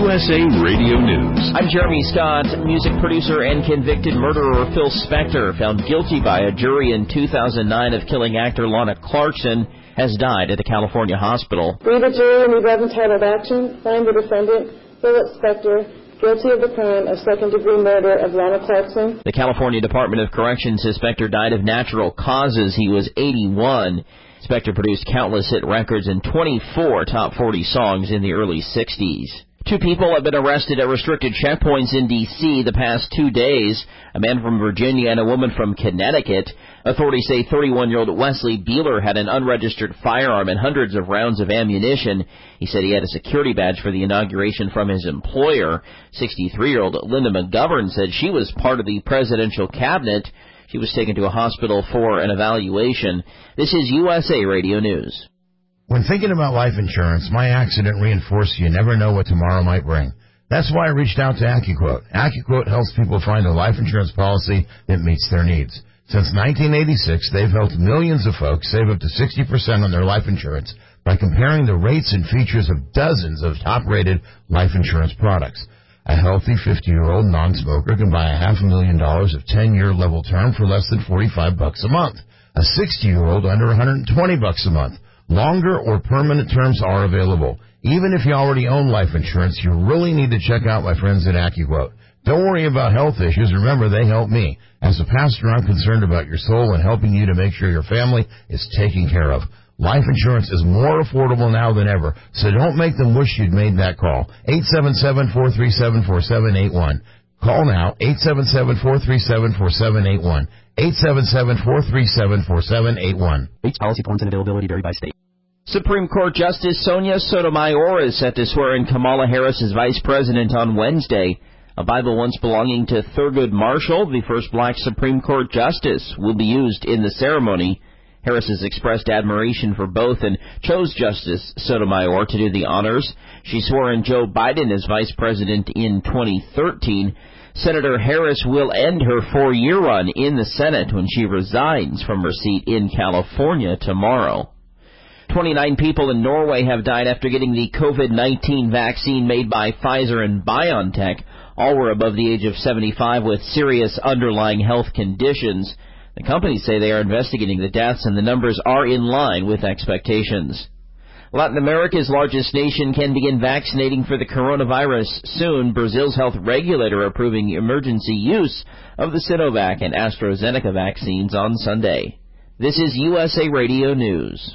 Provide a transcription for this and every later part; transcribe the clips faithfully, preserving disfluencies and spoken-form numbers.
S A Radio News. I'm Jeremy Scott. Music producer and convicted murderer Phil Spector, found guilty by a jury in two thousand nine of killing actor Lana Clarkson, has died at a California hospital. We, the jury, in the above entitled action, find the defendant, Philip Spector, guilty of the crime of second-degree murder of Lana Clarkson. The California Department of Corrections says Spector died of natural causes. He was eighty-one. Spector produced countless hit records and twenty-four top forty songs in the early sixties. Two people have been arrested at restricted checkpoints in D C the past two days, a man from Virginia and a woman from Connecticut. Authorities say thirty-one-year-old Wesley Beeler had an unregistered firearm and hundreds of rounds of ammunition. He said he had a security badge for the inauguration from his employer. sixty-three-year-old Linda McGovern said she was part of the presidential cabinet. She was taken to a hospital for an evaluation. This is U S A Radio News. When thinking about life insurance, my accident reinforced you never know what tomorrow might bring. That's why I reached out to AccuQuote. AccuQuote helps people find a life insurance policy that meets their needs. Since nineteen eighty-six, they've helped millions of folks save up to sixty percent on their life insurance by comparing the rates and features of dozens of top-rated life insurance products. A healthy fifty-year-old non-smoker can buy a half a million dollars of ten-year level term for less than forty-five bucks a month. A sixty-year-old under one hundred twenty bucks a month. Longer or permanent terms are available. Even if you already own life insurance, you really need to check out my friends at AccuQuote. Don't worry about health issues. Remember, they help me. As a pastor, I'm concerned about your soul and helping you to make sure your family is taken care of. Life insurance is more affordable now than ever, so don't make them wish you'd made that call. eight seven seven, four three seven, four seven eight one. Call now, eight seven seven, four three seven, four seven eight one. eight seven seven, four three seven, four seven eight one. Rates, policy forms, and availability vary by state. Supreme Court Justice Sonia Sotomayor is set to swear in Kamala Harris as vice president on Wednesday. A Bible once belonging to Thurgood Marshall, the first black Supreme Court justice, will be used in the ceremony. Harris has expressed admiration for both and chose Justice Sotomayor to do the honors. She swore in Joe Biden as vice president in twenty thirteen. Senator Harris will end her four-year run in the Senate when she resigns from her seat in California tomorrow. twenty-nine people in Norway have died after getting the COVID nineteen vaccine made by Pfizer and BioNTech. All were above the age of seventy-five with serious underlying health conditions. The companies say they are investigating the deaths, and the numbers are in line with expectations. Latin America's largest nation can begin vaccinating for the coronavirus soon. Brazil's health regulator approving emergency use of the Sinovac and AstraZeneca vaccines on Sunday. This is U S A Radio News.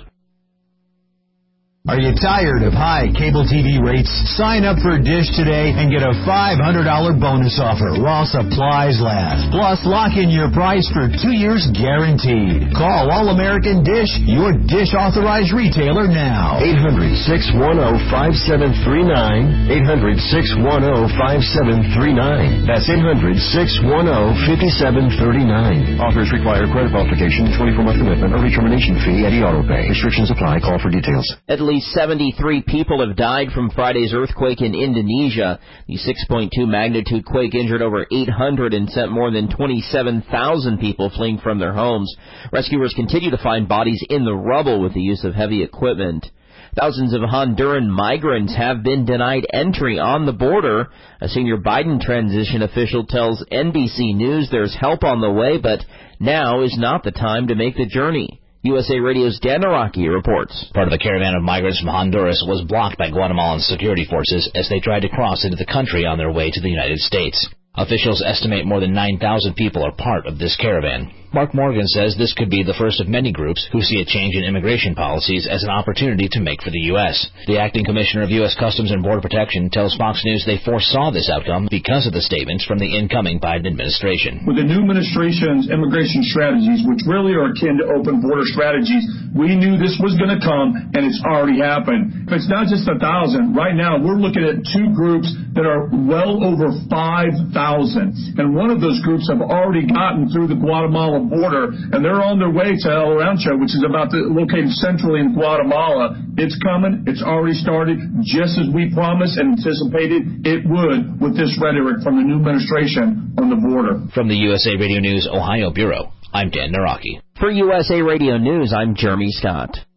Are you tired of high cable T V rates? Sign up for Dish today and get a five hundred dollars bonus offer while supplies last. Plus, lock in your price for two years guaranteed. Call All-American Dish, your Dish authorized retailer now. eight hundred, six one zero, five seven three nine. eight hundred, six one zero, five seven three nine. That's eight hundred, six one zero, five seven three nine. Offers require credit qualification, twenty-four month commitment, early termination fee, and e-auto-pay. Restrictions apply. Call for details. At least seventy-three people have died from Friday's earthquake in Indonesia. The six point two magnitude quake injured over eight hundred and sent more than twenty-seven thousand people fleeing from their homes. Rescuers continue to find bodies in the rubble with the use of heavy equipment. Thousands of Honduran migrants have been denied entry on the border. A senior Biden transition official tells N B C News there's help on the way, but now is not the time to make the journey. U S A Radio's Dan Araki reports. Part of the caravan of migrants from Honduras was blocked by Guatemalan security forces as they tried to cross into the country on their way to the United States. Officials estimate more than nine thousand people are part of this caravan. Mark Morgan says this could be the first of many groups who see a change in immigration policies as an opportunity to make for the U S. The acting commissioner of U S Customs and Border Protection tells Fox News they foresaw this outcome because of the statements from the incoming Biden administration. With the new administration's immigration strategies, which really are akin to open border strategies, we knew this was going to come, and it's already happened. It's not just a thousand. Right now, we're looking at two groups that are well over five thousand, and one of those groups have already gotten through the Guatemala border, and they're on their way to El Rancho, which is about to, located centrally in Guatemala. It's coming. It's already started, just as we promised and anticipated it would with this rhetoric from the new administration on the border. From the U S A Radio News Ohio Bureau, I'm Dan Naraki. For U S A Radio News, I'm Jeremy Scott.